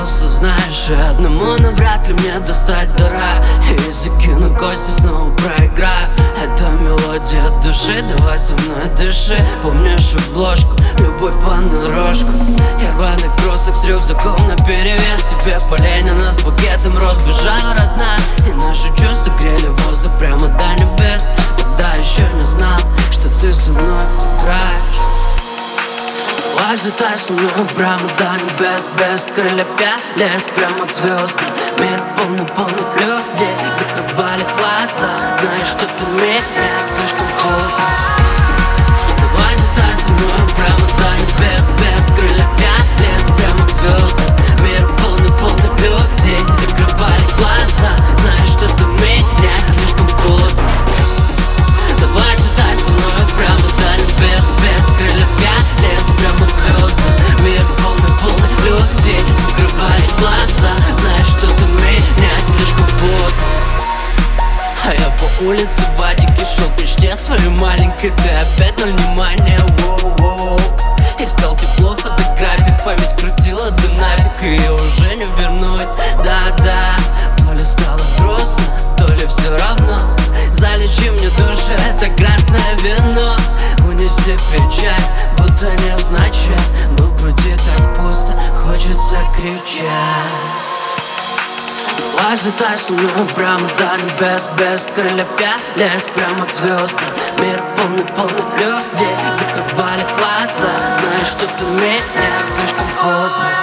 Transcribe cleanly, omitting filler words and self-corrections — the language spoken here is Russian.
сдался, знаешь, и одному навряд ли мне достать дара. И закину кости, снова проиграю. Это мелодия души, давай со мной дыши. Помнишь обложку, любовь понарошку. Я рваный кроссок с рюкзаком наперевес. Тебе Поленина с букетом роз бежала родная. И наши чувства грели воздух прямо до небес. Тогда еще не знал, что ты со мной играешь. Давай взлетай со мной прямо до небес. Без крыльев я лез прямо к звездам. Мир полный людей, закрывали глаза. Знаешь, что ты менять слишком поздно. Давай взлетай со мной прямо до небес. Без крыльев я лез прямо к звездам. Мир полный людей, закрывали глаза. Знаешь, что ты менять слишком поздно. Давай взлетай со мной прямо до небес. Без крыльев я лез прямо к звездам. Мир полный людей, закрывали глаза. Знаешь, что ты менять слишком поздно. А я по улице в ватике шел к мечте своей маленькой. Ты опять на внимание, воу-воу. Искал тепло фотографий, память крутила, да нафиг. Ее уже не вернуть, да-да. То ли стало грустно, то ли все равно. Залечи мне душу, это красное вино. Унеси печаль, будто невзначай. Но в груди так пусто, хочется кричать. Давай взлетай со мной прямо до небес. Без крыльев я лез прямо к звездам. Мир полный людей, закрывали глаза. Знаешь, что ты менять слишком поздно.